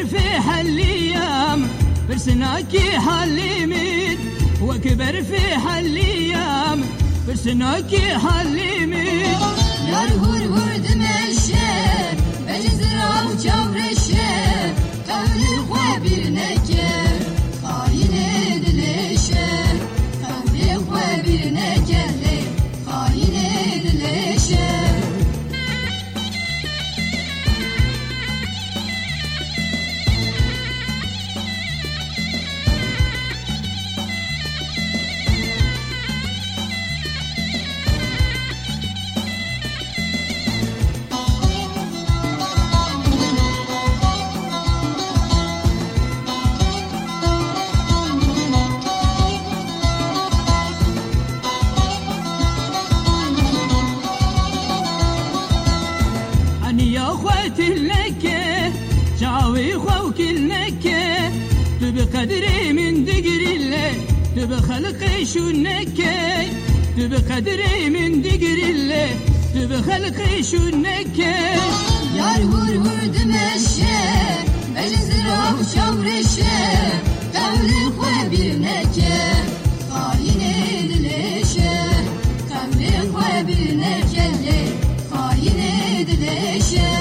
في حليام برسناكي حليمين وكبر في حليام برسناكي حليمين Yar hur hur demeşe Becizra uçavreşe Kavli xwe bir neke Hain edileşe Kavli xwe bir nekelle Hain edileşe يا اخواتي لك جاوي خوك لك بقدري من دقري الله بخلقي شنك بقدري من دقري الله بخلقي شنك Yar hur hur demeşe Becizra uçavreşe Kavli xwe bir neke Hain edileşe Kavli xwe bir nekelle Hain edileşe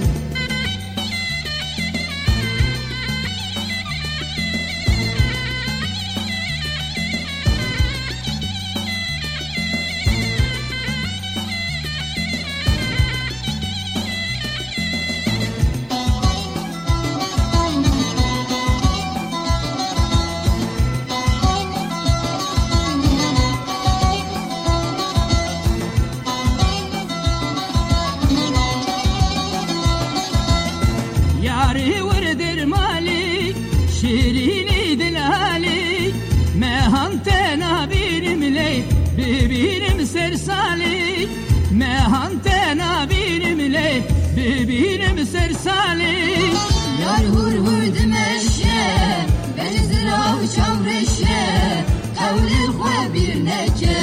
ياري ورد المالي شيريني دلالي ما هنتنا بينم لي ببينم سرسالي ما هنتنا بينم لي ببينم سرسالي Yar hur hur demeşe Becizra uçavreşe Kavli xwe bir neke